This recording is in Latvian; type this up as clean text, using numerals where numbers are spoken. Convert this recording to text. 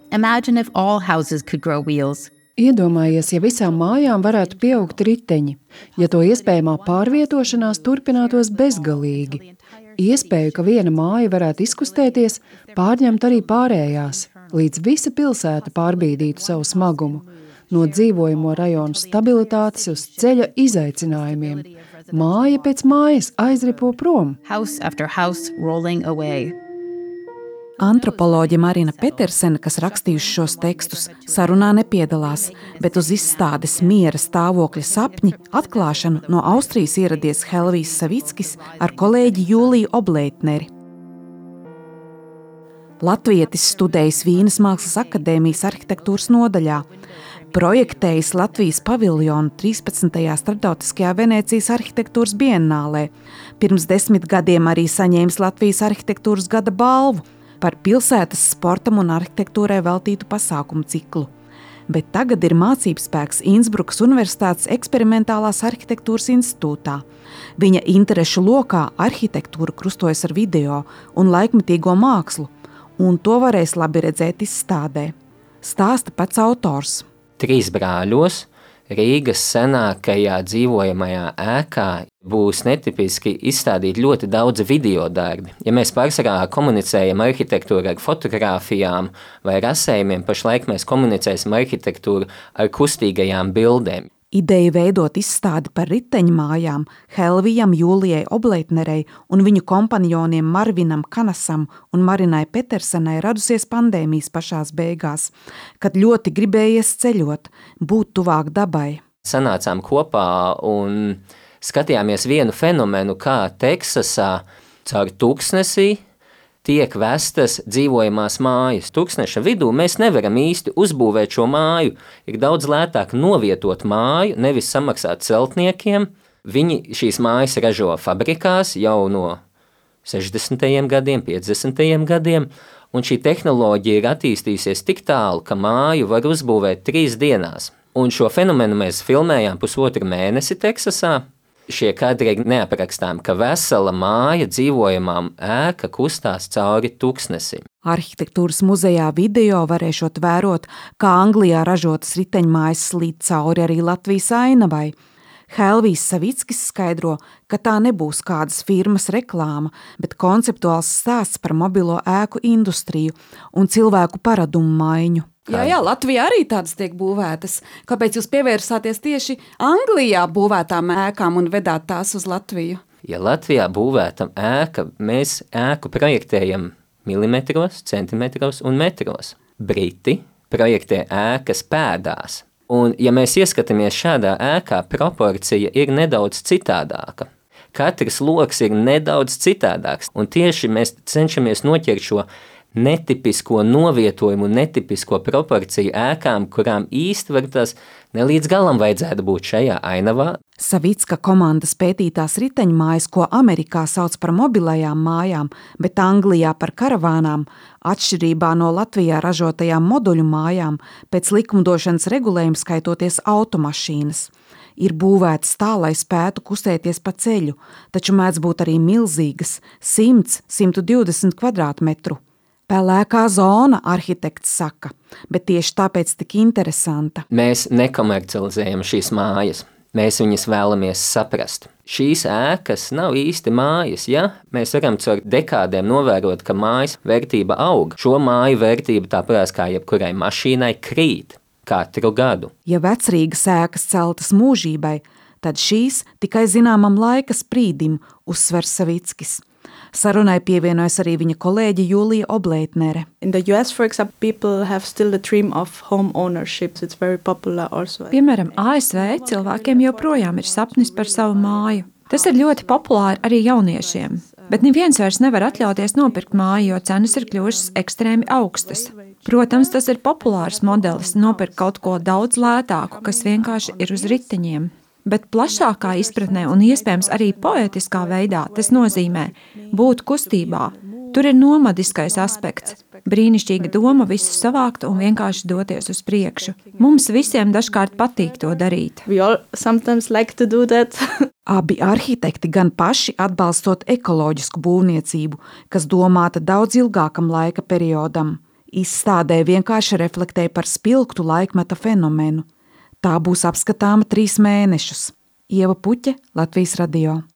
Imagine if all houses could grow wheels. Iedomājies, ja visām mājām varētu pieaugt riteņi, ja to iespējamā pārvietošanās turpinātos bezgalīgi. Iespēju, ka viena māja varētu izkustēties, pārņemt arī pārējās, līdz visa pilsēta pārbīdītu savu smagumu, no dzīvojamo rajonu stabilitātes uz ceļa izaicinājumiem. Māja pēc mājas aizripo prom. House after house rolling away. Antropoloģe Marina Petersena, kas rakstījuši šos tekstus, sarunā nepiedalās, bet uz izstādes Miera stāvokļa sapņi atklāšanu no Austrijas ieradies Helvijs Savickis ar kolēģi Jūliju Obleitneri. Latvietis studējis Vīnes Mākslas akadēmijas arhitektūras nodaļā, projektējis Latvijas paviljonu 13. starptautiskajā Venēcijas arhitektūras biennālē, pirms 10 gadiem arī saņēmis Latvijas arhitektūras gada balvu par pilsētas sportam un arhitektūrai veltītu pasākumu ciklu. Bet tagad ir mācībspēks Insbrukas Universitātes eksperimentālās arhitektūras institūtā. Viņa interešu lokā arhitektūra krustojas ar video un laikmetīgo mākslu, un to varēs labi redzēt izstādē. Stāsta pats autors. 3 brāļos Rīgas senākajā dzīvojamajā ēkā būs netipiski izstādīt ļoti daudz video darbi. Ja mēs pārsvarā komunicējam arhitektūru ar fotogrāfijām vai rasējumiem, pašlaik mēs komunicēsim arhitektūru ar kustīgajām bildēm. Ideja veidot izstādi par riteņmājām Helvijam Jūlijai Obleitnerei un viņu kompanioniem Marvinam Kanasam un Marinai Petersenai radusies pandēmijas pašās beigās, kad ļoti gribējies ceļot, būt tuvāk dabai. Sanācām kopā un skatījāmies vienu fenomenu, kā Teksasā caur tuksnesī tiek vestas dzīvojamās mājas. Tūkstneša vidū mēs nevaram īsti uzbūvēt šo māju. Ir daudz lētāk novietot māju, nevis samaksāt celtniekiem. Viņi šīs mājas ražo fabrikās jau no 60. gadiem, 50. gadiem, un šī tehnoloģija ir attīstījusies tik tālu, ka māju var uzbūvēt 3 dienās. Un šo fenomenu mēs filmējām 1,5 mēnesi Teksasā. Šie kadri ir neaprakstām, ka vesela māja dzīvojamām ēka kustās cauri tuksnesim. Arhitektūras muzejā video varēšot vērot, kā Anglijā ražotas riteņmājas slīd cauri arī Latvijas ainavai. Helvijs Savickis skaidro, ka tā nebūs kādas firmas reklāma, bet konceptuāls stāsts par mobilo ēku industriju un cilvēku paradumu maiņu. Jā, Latvijā arī tādas tiek būvētas. Kāpēc jūs pievērsāties tieši Anglijā būvētām ēkām un vedāt tās uz Latviju? Ja Latvijā būvētam ēka, mēs ēku projektējam milimetros, centimetros un metros. Briti projektē ēkas pēdās. Un, ja mēs ieskatāmies šādā ēkā, proporcija ir nedaudz citādāka. Katrs loks ir nedaudz citādāks, un tieši mēs cenšamies noķert šo netipisko novietojumu, netipisko proporciju ēkām, kurām īsti var tas ne līdz galam vajadzētu būt šajā ainavā. Savicka komandas pētītās riteņmājas, ko Amerikā sauc par mobilajām mājām, bet Anglijā par karavānām, atšķirībā no Latvijā ražotajām moduļu mājām, pēc likumdošanas regulējuma skaitoties automašīnas. Ir būvētas tā, lai spētu kustēties pa ceļu, taču mēdz būt arī milzīgas 100–120 kvadrātmetru. Pelēkā zona, arhitekts saka, bet tieši tāpēc tik interesanta. Mēs nekomercializējam šīs mājas. Mēs viņas vēlamies saprast. Šīs ēkas nav īsti mājas, ja? Mēs varam caur dekādēm novērot, ka mājas vērtība aug. Šo māju vērtība tāpēc kā jebkurai mašīnai krīt katru gadu. Ja vecrīgas ēkas celtas mūžībai, tad šīs tikai zināmam laika sprīdim, uzsver Savickis. Sarunai pievienojas arī viņa kolēģe Jūlija Obleitnere. In the US, for example, people have still the dream of home ownership. It's very popular also. Piemēram, ASV cilvēkiem joprojām ir sapnis par savu māju. Tas ir ļoti populāri arī jauniešiem. Bet neviens vairs nevar atļauties nopirkt māju, jo cenas ir kļuvušas ekstrēmi augstas. Protams, tas ir populārs modelis nopirkt kaut ko daudz lētāku, kas vienkārši ir uz riteņiem. Bet plašākā izpratnē un iespējams arī poētiskā veidā tas nozīmē būt kustībā. Tur ir nomadiskais aspekts. Brīnišķīga doma visu savākt un vienkārši doties uz priekšu. Mums visiem dažkārt patīk to darīt. We all sometimes like to do that. Abi arhitekti gan paši atbalstot ekoloģisku būvniecību, kas domāta daudz ilgākam laika periodam. Izstādē vienkārši reflektēja par spilgtu laikmeta fenomenu. Tā būs apskatāma 3 mēnešus. Ieva Puķe, Latvijas radio.